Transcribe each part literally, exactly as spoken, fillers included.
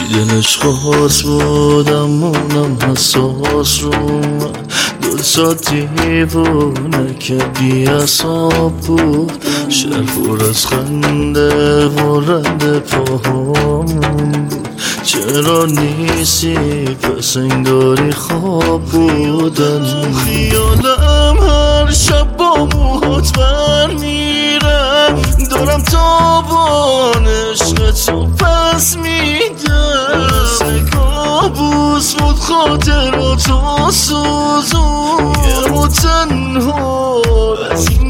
هرچی دلش خواست بودم اونم حساس رو من دلسا دیوونه که بی اصاب بود شهر پر از خنده و رد پاهامون بود چرا نیستی پس انگاری خواب بودن تو خیالم هر شب با موهات برمیرم دارم تابان عشق تو پس میدم مثل کابوس بود خاطراتو سوزون یه ما تنها از این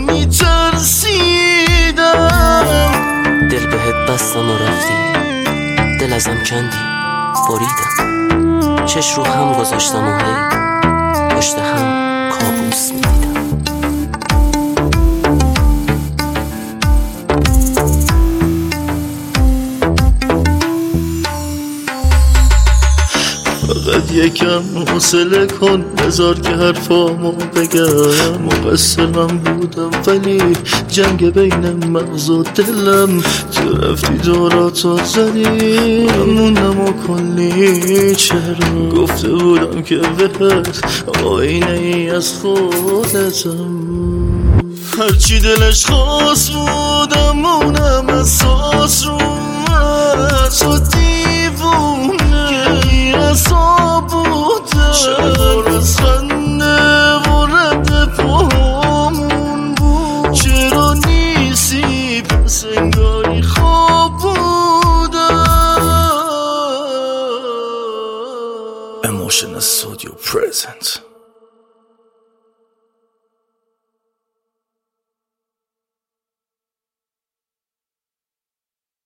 میترسیدم دل بهت بستم و رفتی دل ازم کندی بریدم چش رو هم گذاشتم و هی پشت هم کابوس میدیدم فقط یکم حوصله کن بذار که حرفامو بگم مقصرم بودم ولی جنگ بین مغز و دلم تو رفتی دوراتو زدی همونم و کلی چرا گفته بودم که بهت آینه ای از خودتم هرچی دلش خواست بودم اونم احساس رو من تو دیوونه که اصاب بودم شهر از خنده و رد پاهامون بود چرا نیستی پس انگاری خواب بودم Emotional Studio present